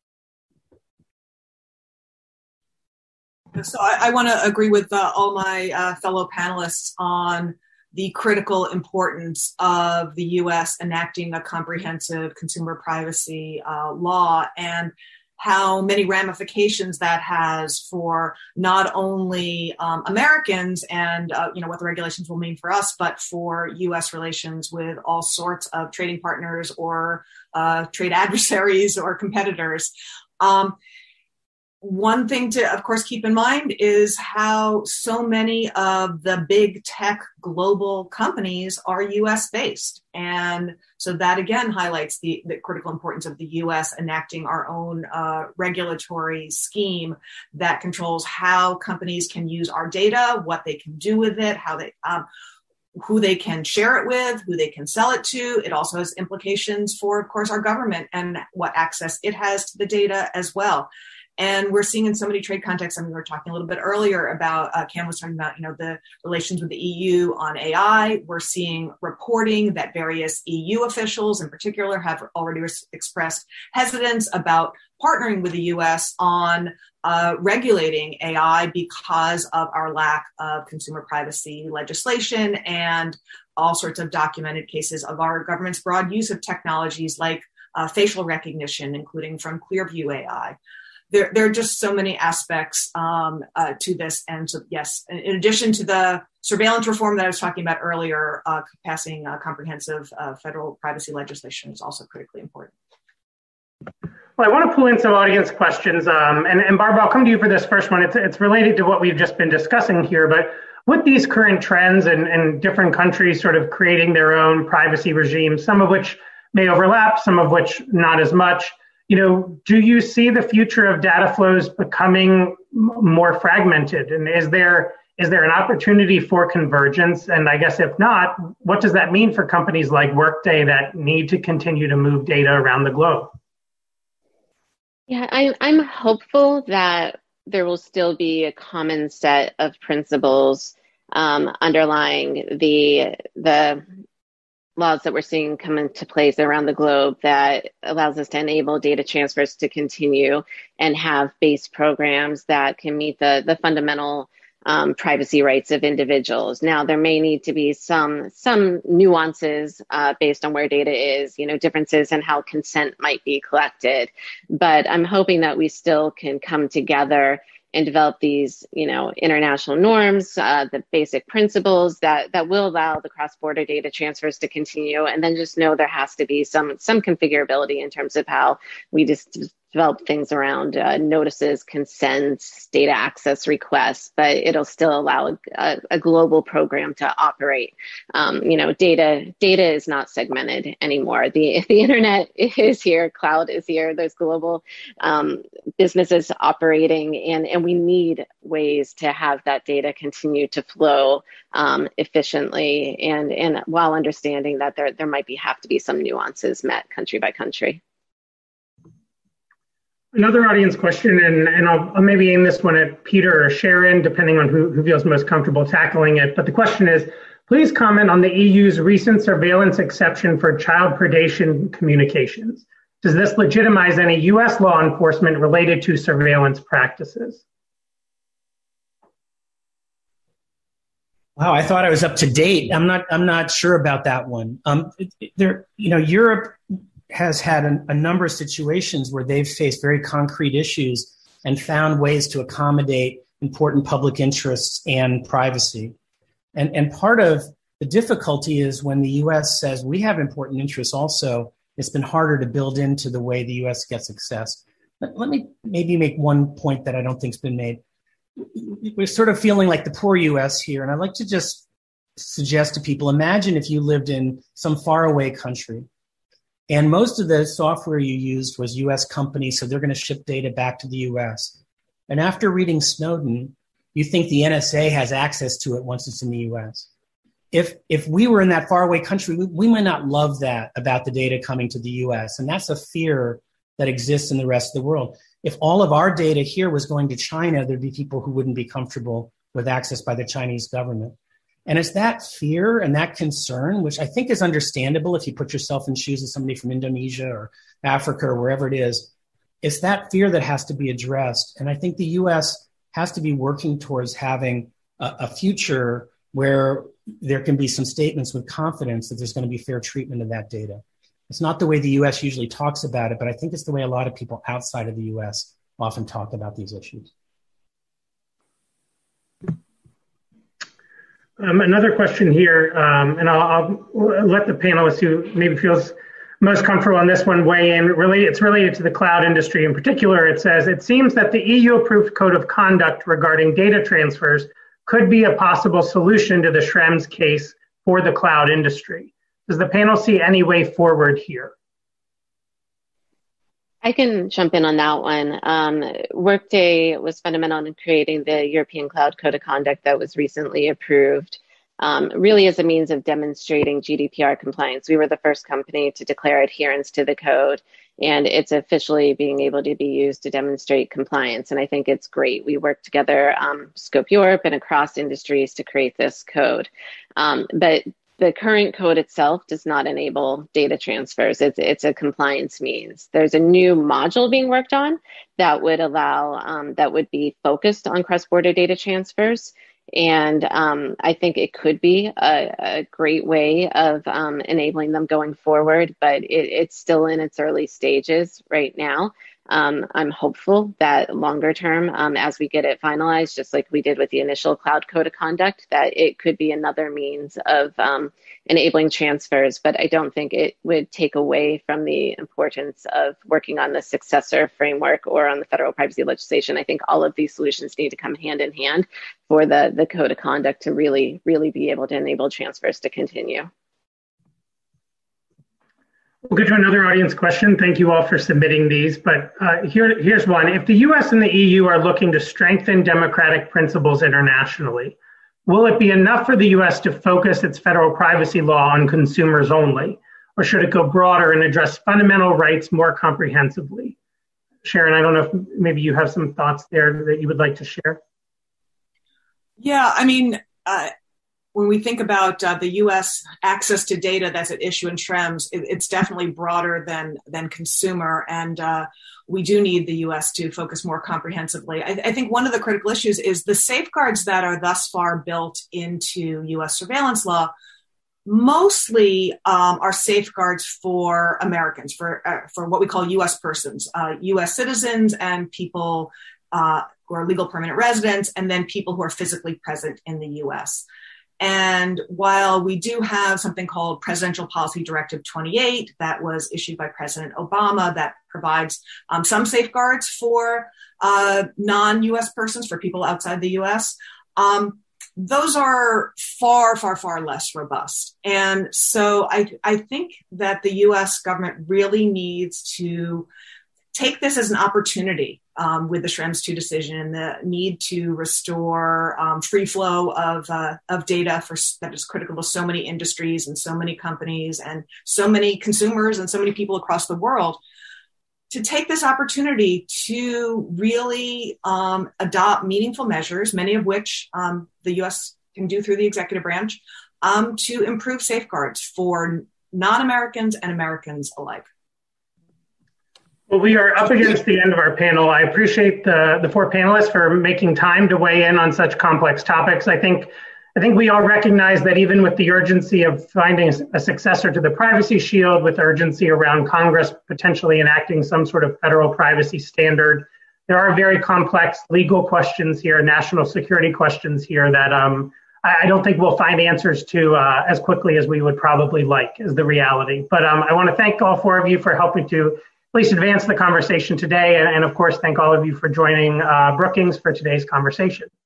So I want to agree with all my fellow panelists on the critical importance of the U.S. enacting a comprehensive consumer privacy law, and how many ramifications that has for not only Americans and what the regulations will mean for us, but for U.S. relations with all sorts of trading partners or trade adversaries or competitors. One thing to, of course, keep in mind is how so many of the big tech global companies are U.S. based. And so that again highlights the critical importance of the U.S. enacting our own regulatory scheme that controls how companies can use our data, what they can do with it, how they who they can share it with, who they can sell it to. It also has implications for, of course, our government and what access it has to the data as well. And we're seeing in so many trade contexts, I mean, we were talking a little bit earlier about, Cam was talking about, the relations with the EU on AI. We're seeing reporting that various EU officials in particular have already expressed hesitance about partnering with the US on regulating AI because of our lack of consumer privacy legislation and all sorts of documented cases of our government's broad use of technologies like facial recognition, including from Clearview AI. There are just so many aspects to this. And so, yes, in addition to the surveillance reform that I was talking about earlier, passing comprehensive federal privacy legislation is also critically important. Well, I want to pull in some audience questions. And Barbara, I'll come to you for this first one. It's related to what we've just been discussing here. But with these current trends and different countries sort of creating their own privacy regimes, some of which may overlap, some of which not as much, do you see the future of data flows becoming more fragmented? And is there an opportunity for convergence? And I guess if not, what does that mean for companies like Workday that need to continue to move data around the globe? Yeah, I'm hopeful that there will still be a common set of principles underlying the laws that we're seeing come into place around the globe that allows us to enable data transfers to continue and have base programs that can meet the fundamental privacy rights of individuals. Now, there may need to be some nuances based on where data is, differences in how consent might be collected. But I'm hoping that we still can come together and develop these, international norms, the basic principles that will allow the cross-border data transfers to continue. And then just know there has to be some configurability in terms of how we just develop things around notices, consents, data access requests, but it'll still allow a global program to operate. Data is not segmented anymore. The internet is here, cloud is here, there's global businesses operating, and we need ways to have that data continue to flow efficiently and while understanding that there might have to be some nuances met country by country. Another audience question, and I'll maybe aim this one at Peter or Sharon, depending on who feels most comfortable tackling it. But the question is, please comment on the EU's recent surveillance exception for child predation communications. Does this legitimize any U.S. law enforcement related to surveillance practices? Wow, I thought I was up to date. I'm not sure about that one. Europe has had a number of situations where they've faced very concrete issues and found ways to accommodate important public interests and privacy. And part of the difficulty is when the U.S. says we have important interests also, it's been harder to build into the way the U.S. gets access. Let me maybe make one point that I don't think's been made. We're sort of feeling like the poor U.S. here, and I'd like to just suggest to people, imagine if you lived in some faraway country, and most of the software you used was U.S. companies, so they're going to ship data back to the U.S. And after reading Snowden, you think the NSA has access to it once it's in the US. If we were in that faraway country, we might not love that about the data coming to the US. And that's a fear that exists in the rest of the world. If all of our data here was going to China, there'd be people who wouldn't be comfortable with access by the Chinese government. And it's that fear and that concern, which I think is understandable if you put yourself in shoes of somebody from Indonesia or Africa or wherever it is. It's that fear that has to be addressed. And I think the US has to be working towards having a future where there can be some statements with confidence that there's going to be fair treatment of that data. It's not the way the US usually talks about it, but I think it's the way a lot of people outside of the US often talk about these issues. Another question here, and I'll let the panelists who maybe feels most comfortable on this one weigh in. Really, it's related to the cloud industry in particular. It says, it seems that the EU-approved code of conduct regarding data transfers could be a possible solution to the Schrems case for the cloud industry. Does the panel see any way forward here? I can jump in on that one. Workday was fundamental in creating the European Cloud Code of Conduct that was recently approved, really as a means of demonstrating GDPR compliance. We were the first company to declare adherence to the code, and it's officially being able to be used to demonstrate compliance. And I think it's great. We work together, Scope Europe and across industries to create this code. But the current code itself does not enable data transfers. It's a compliance means. There's a new module being worked on that would allow, that would be focused on cross-border data transfers. And I think it could be a great way of enabling them going forward, but it's still in its early stages right now. I'm hopeful that longer term, as we get it finalized, just like we did with the initial Cloud Code of Conduct, that it could be another means of enabling transfers. But I don't think it would take away from the importance of working on the successor framework or on the federal privacy legislation. I think all of these solutions need to come hand in hand for the Code of Conduct to really be able to enable transfers to continue. We'll get to another audience question. Thank you all for submitting these, but here's one. If the US and the EU are looking to strengthen democratic principles internationally, will it be enough for the US to focus its federal privacy law on consumers only, or should it go broader and address fundamental rights more comprehensively? Sharon, I don't know if maybe you have some thoughts there that you would like to share. Yeah, I mean, when we think about the U.S. access to data that's at issue in Schrems, it's definitely broader than consumer, and we do need the U.S. to focus more comprehensively. I think one of the critical issues is the safeguards that are thus far built into U.S. surveillance law mostly are safeguards for Americans, for what we call U.S. persons, U.S. citizens and people who are legal permanent residents, and then people who are physically present in the U.S. And while we do have something called Presidential Policy Directive 28 that was issued by President Obama that provides some safeguards for non-U.S. persons, for people outside the U.S., those are far, far, far less robust. And so I think that the U.S. government really needs to take this as an opportunity with the Schrems II decision and the need to restore free flow of data that is critical to so many industries and so many companies and so many consumers and so many people across the world, to take this opportunity to really adopt meaningful measures, many of which the U.S. can do through the executive branch, to improve safeguards for non-Americans and Americans alike. Well, we are up against the end of our panel. I appreciate the four panelists for making time to weigh in on such complex topics. I think we all recognize that even with the urgency of finding a successor to the Privacy Shield, with urgency around Congress potentially enacting some sort of federal privacy standard, there are very complex legal questions here, national security questions here that I don't think we'll find answers to as quickly as we would probably like, is the reality. But I want to thank all four of you for helping to at least advance the conversation today. And of course, thank all of you for joining Brookings for today's conversation.